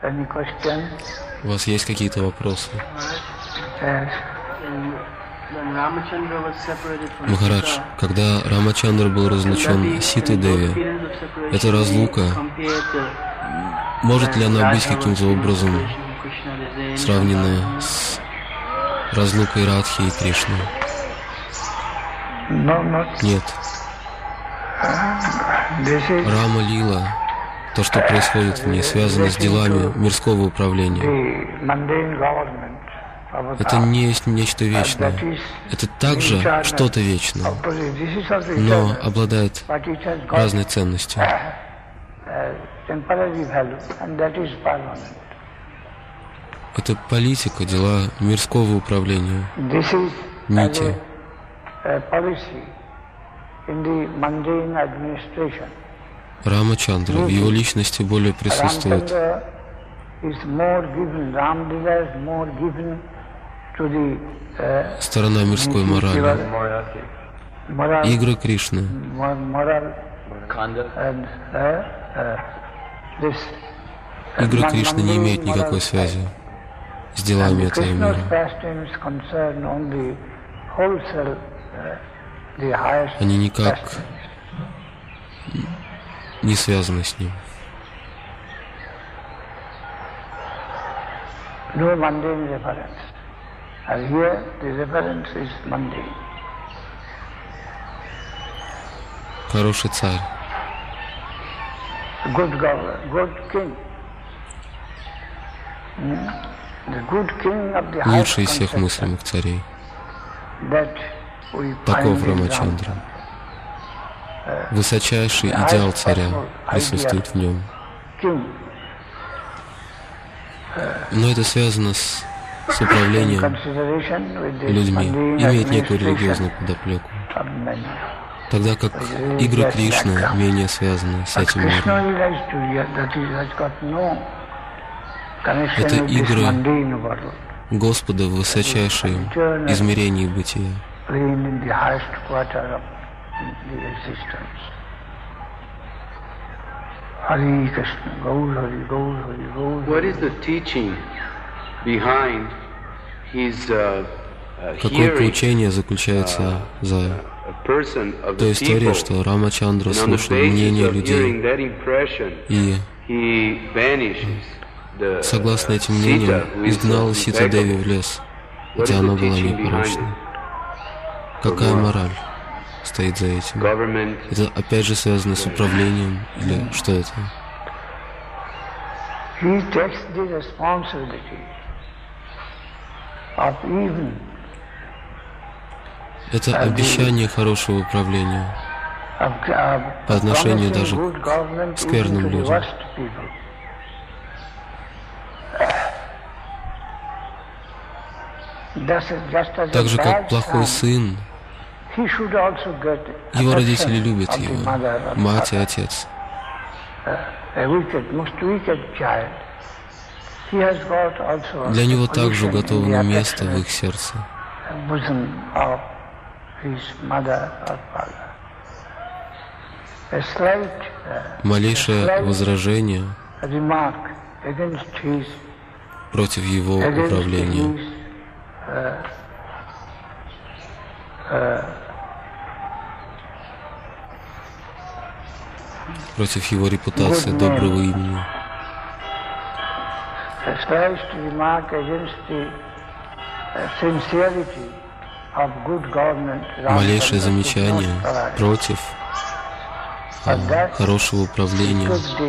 Any question? У вас есть какие-то вопросы? Yes. Махарадж, когда Рамачандра был разлучен Ситой Деви, эта разлука, может ли она быть каким-то образом сравнена с разлукой Радхи и Кришны? Нет. Рама Лила, то, что происходит в ней, связано с делами мирского управления. Это не есть нечто вечное. Это также что-то вечное, но обладает разной ценностью. Это политика, дела мирского управления, нити. Рамачандра в его личности более присутствует сторона мирской морали. Игры Кришны. Игры Кришны не имеют никакой связи с делами этого мира. Они никак не связаны с ним. Хороший царь. Лучший из всех мыслимых царей. Таков Рамачандра. Высочайший идеал царя присутствует в нем. Но это связано с управлением людьми, имеет некую религиозную подоплеку. Тогда как игры Кришны менее связаны с этим миром. Это игры Господа в высочайшем измерении бытия. What is the teaching behind his Какое поучение заключается за той историей, что Рамачандра слушал мнение людей и, согласно этим мнениям, изгнал Сита Деви в лес, где она была непорочна? Какая мораль стоит за этим? Это опять же связано с управлением или что это? Это обещание хорошего управления по отношению даже к скверным людям. Так же, как плохой сын, его родители любят его, мать и отец. Для него также уготовано место в их сердце. Малейшее возражение против его управления против его репутации, доброго имени. Малейшее замечание против хорошего управления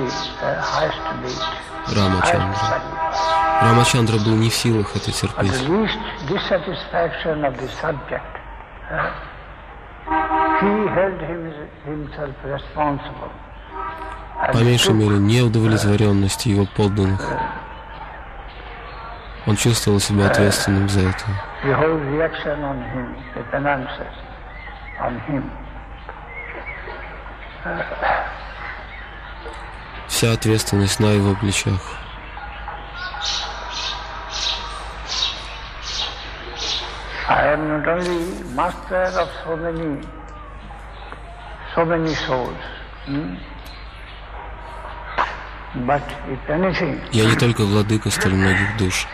Рамачандра. Рамачандра был не в силах это терпеть. По меньшей мере, неудовлетворенности его подданных. Он чувствовал себя ответственным за это. Вся ответственность на его плечах. I am not only master of so many souls. Я не только владыка столь многих душ.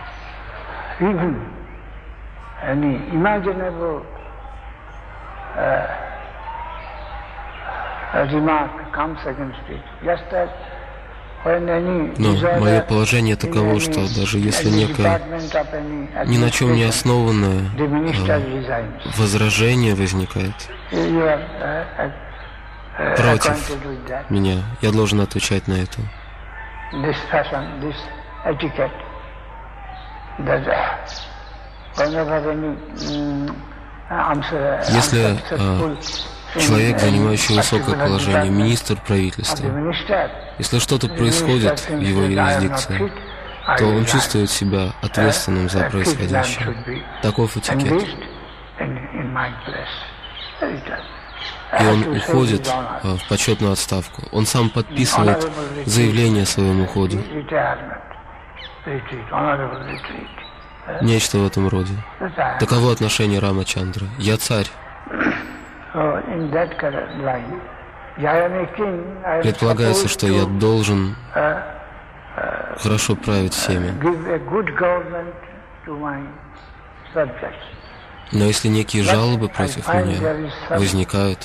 Но мое положение таково, что даже если некое ни на чем не основанное возражение возникает против меня, я должен отвечать на это. Если человек, занимающий высокое положение, министр правительства, если что-то происходит в его юрисдикции, то он чувствует себя ответственным за происходящее. Таков этикет. И он уходит в почетную отставку. Он сам подписывает заявление о своем уходе. Нечто в этом роде. Таково отношение Рамачандра. Я царь. Предполагается, что я должен хорошо править всеми. Но если некие жалобы против меня возникают,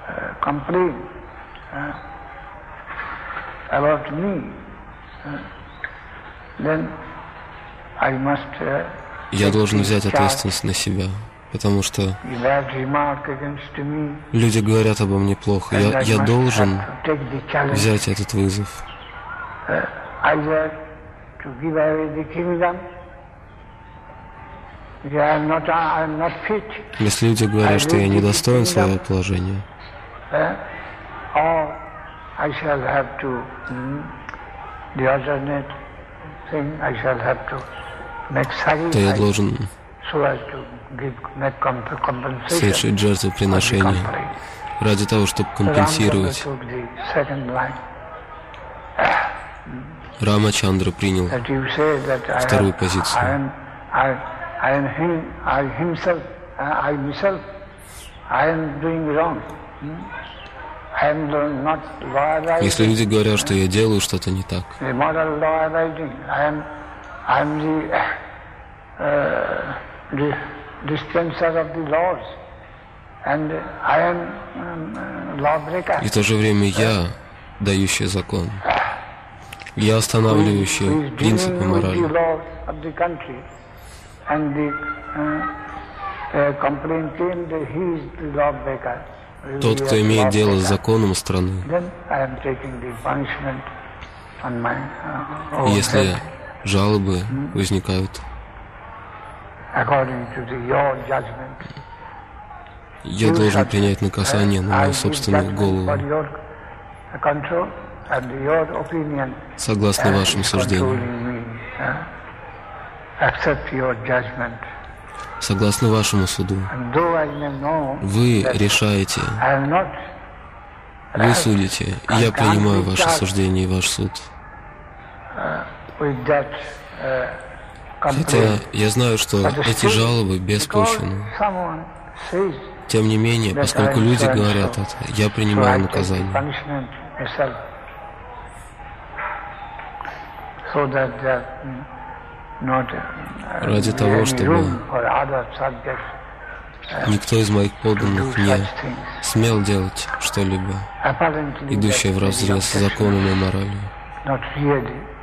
я должен взять ответственность на себя, потому что люди говорят обо мне плохо. Я должен взять этот вызов. Если люди говорят, что я недостоин своего положения, то я должен совершить жертвоприношение ради того, чтобы компенсировать. Рамачандра принял вторую позицию. Если люди говорят, что я делаю что-то не так, и в то же время я, дающий закон, я останавливающий принципы морали. Тот, кто имеет дело с законом страны, и если жалобы возникают, я должен принять наказание на мою собственную голову, согласно вашим суждениям, согласно вашему суду. Вы решаете, вы судите, и я принимаю ваше суждение и ваш суд. Хотя я знаю, что эти жалобы беспочвенны. Тем не менее, поскольку люди говорят это, я принимаю наказание. Ради того, чтобы никто из моих подданных не смел делать что-либо, идущее вразрез с законом и моралью.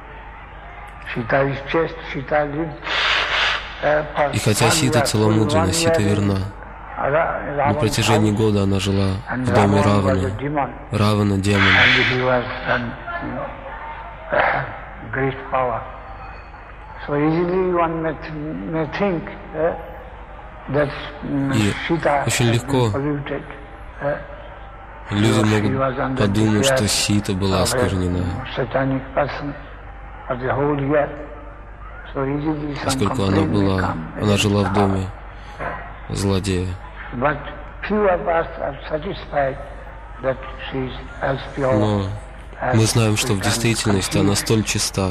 И хотя Сита целомудрена, Сита верна, на протяжении года она жила в доме Равана демона. И очень легко люди могут подумать, что Сита была осквернена, поскольку она жила в доме злодея. Но мы знаем, что в действительности она столь чиста,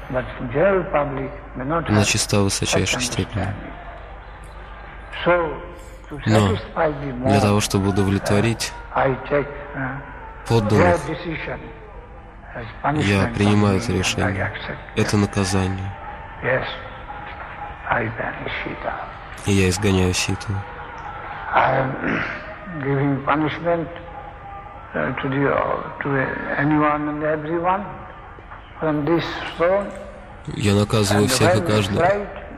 она чиста в высочайшей степени. Но для того, чтобы удовлетворить подданных, Я принимаю это решение. Это наказание. И я изгоняю Ситу. Я наказываю всех и каждого.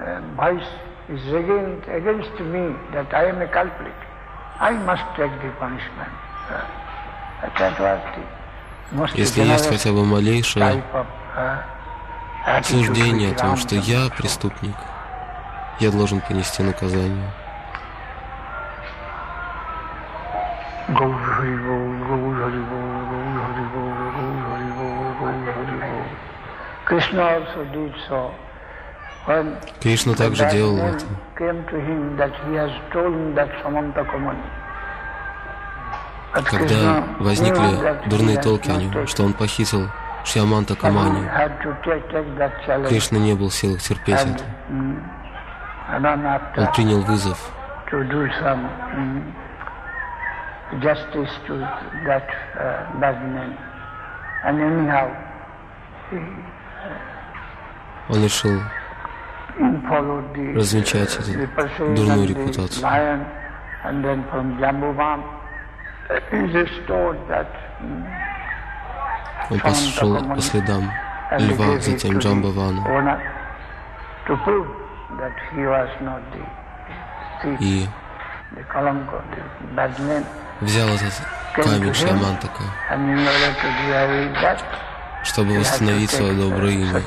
Если есть хотя бы малейшее суждение о том, что я преступник, я должен понести наказание. Кришна также делал это. Когда возникли дурные толки о нем, что он похитил Шьяманта Камани, Кришна не был в силах терпеть это. Он принял вызов он решил развенчать эту дурную репутацию. Он пошел по следам льва, затем Джамбавана, и взял этот камень Шьямантака, чтобы восстановить свое доброе имя.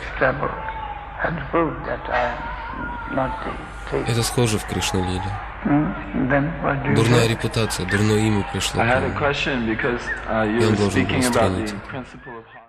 Это схоже в Кришна-лиле. Дурная репутация, дурное имя пришло к нему, и он должен был устранить это.